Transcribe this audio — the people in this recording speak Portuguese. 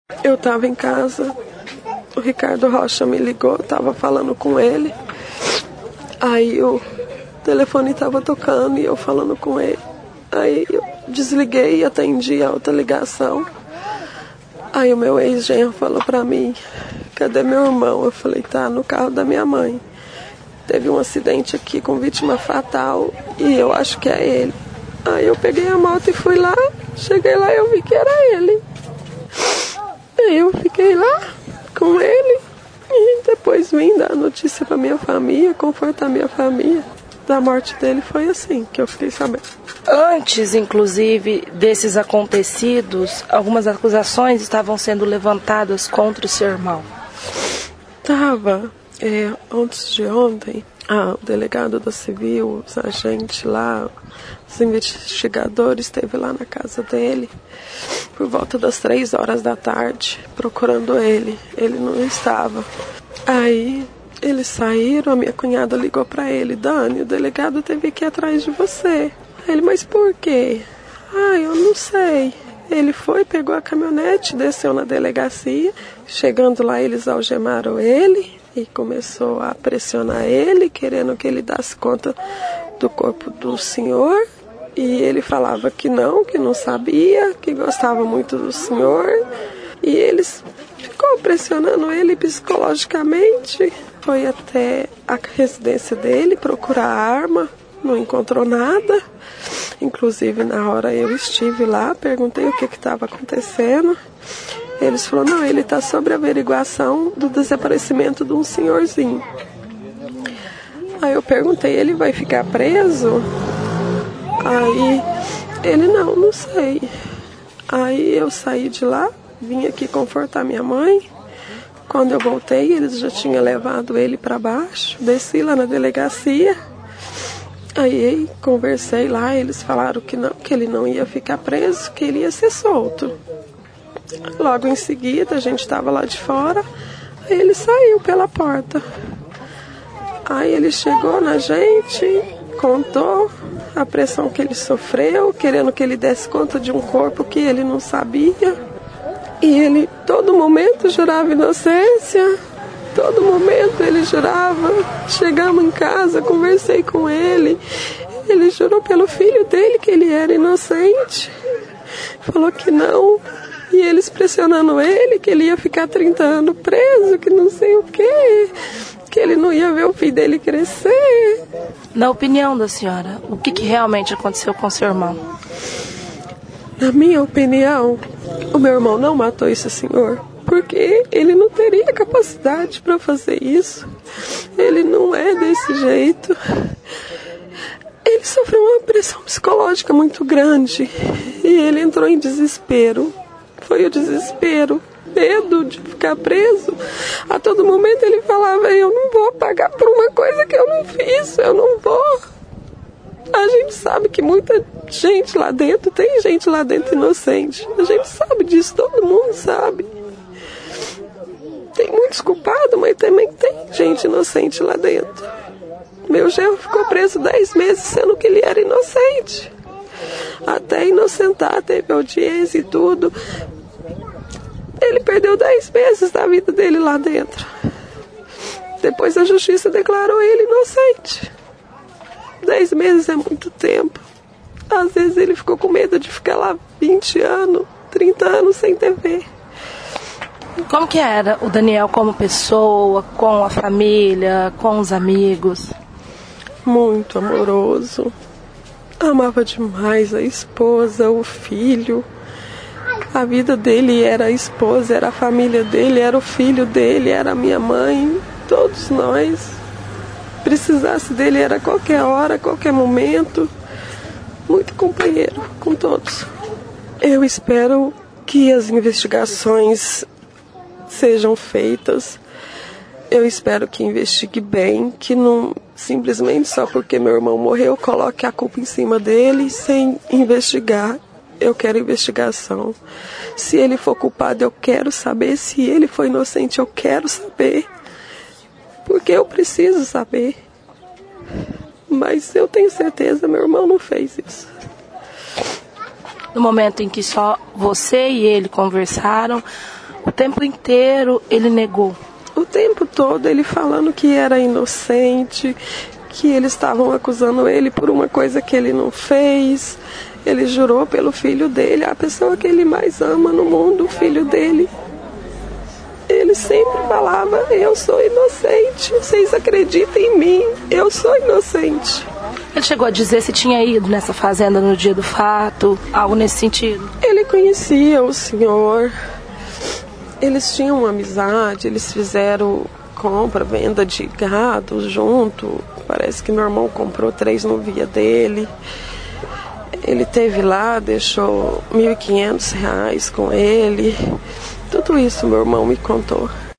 Eu estava em casa, o Ricardo Rocha me ligou, eu estava falando com ele. Aí o telefone estava tocando e eu falando com ele. Aí eu desliguei e atendi a outra ligação. Aí o meu ex-genro falou pra mim: cadê meu irmão? Eu falei: tá no carro da minha mãe. Teve um acidente aqui com vítima fatal e eu acho que é ele. Aí eu peguei a moto e fui lá. Cheguei lá e eu vi que era ele. Aí eu fiquei lá com ele e depois vim dar notícia pra minha família, confortar minha família. Da morte dele foi assim que eu fiquei sabendo. Antes, inclusive, desses acontecidos, algumas acusações estavam sendo levantadas contra o seu irmão. Tava. Antes de ontem, o delegado da Civil, os agentes lá, os investigadores esteve lá na casa dele por volta das 3 horas da tarde, procurando ele. Ele não estava. Aí eles saíram, a minha cunhada ligou para ele: Dani, o delegado teve que ir atrás de você. Aí ele: mas por quê? Eu não sei. Ele foi, pegou a caminhonete, desceu na delegacia. Chegando lá, eles algemaram ele e começou a pressionar ele, querendo que ele desse conta do corpo do senhor. E ele falava que não sabia, que gostava muito do senhor. E eles ficou pressionando ele psicologicamente. Foi até a residência dele procurar arma, não encontrou nada. Inclusive, na hora eu estive lá, perguntei o que estava acontecendo. Eles falaram: não, ele está sob averiguação do desaparecimento de um senhorzinho. Aí eu perguntei: ele vai ficar preso? Aí ele: não sei. Aí eu saí de lá, vim aqui confortar minha mãe. Quando eu voltei, eles já tinham levado ele para baixo, desci lá na delegacia. Aí conversei lá, eles falaram que ele não ia ficar preso, que ele ia ser solto. Logo em seguida, a gente estava lá de fora, aí ele saiu pela porta. Aí ele chegou na gente, contou a pressão que ele sofreu, querendo que ele desse conta de um corpo que ele não sabia. E ele, todo momento, jurava inocência. Todo momento ele jurava. Chegamos em casa, conversei com ele. Ele jurou pelo filho dele que ele era inocente. Falou que não. E eles pressionando ele, que ele ia ficar 30 anos preso, que não sei o quê. Que ele não ia ver o filho dele crescer. Na opinião da senhora, o que realmente aconteceu com seu irmão? Na minha opinião, o meu irmão não matou esse senhor. Porque ele não teria capacidade para fazer isso. Ele não é desse jeito. Ele sofreu uma pressão psicológica muito grande. E ele entrou em desespero. Foi o desespero. Medo de ficar preso. A todo momento ele falava: eu não vou pagar por uma coisa que eu não fiz. Eu não vou. A gente sabe que muita gente lá dentro, tem gente lá dentro inocente. A gente sabe disso, todo mundo sabe. Tem muitos culpados, mas também tem gente inocente lá dentro. Meu genro ficou preso 10 meses, sendo que ele era inocente. Até inocentar, teve audiência e tudo. Ele perdeu 10 meses da vida dele lá dentro. Depois a justiça declarou ele inocente. 10 meses é muito tempo. Às vezes ele ficou com medo de ficar lá 20 anos, 30 anos sem TV. Como que era o Daniel como pessoa, com a família, com os amigos? Muito amoroso. Amava demais a esposa, o filho. A vida dele era a esposa, era a família dele, era o filho dele, era a minha mãe, todos nós. Precisasse dele era qualquer hora, qualquer momento. Muito companheiro com todos. Eu espero que as investigações sejam feitas. Eu espero que investigue bem, que não simplesmente só porque meu irmão morreu coloque a culpa em cima dele sem investigar. Eu quero investigação. Se ele for culpado, eu quero saber. Se ele foi inocente, eu quero saber. Porque eu preciso saber. Mas eu tenho certeza, meu irmão não fez isso. No momento em que só você e ele conversaram, tempo inteiro ele negou? O tempo todo ele falando que era inocente, que eles estavam acusando ele por uma coisa que ele não fez. Ele jurou pelo filho dele, a pessoa que ele mais ama no mundo, o filho dele. Ele sempre falava, eu sou inocente, vocês acreditam em mim, eu sou inocente. Ele chegou a dizer se tinha ido nessa fazenda no dia do fato, algo nesse sentido? Ele conhecia o senhor, eles tinham uma amizade, eles fizeram compra, venda de gado junto. Parece que meu irmão comprou 3 novilhas dele. Ele teve lá, deixou R$ 1.500 com ele. Tudo isso meu irmão me contou.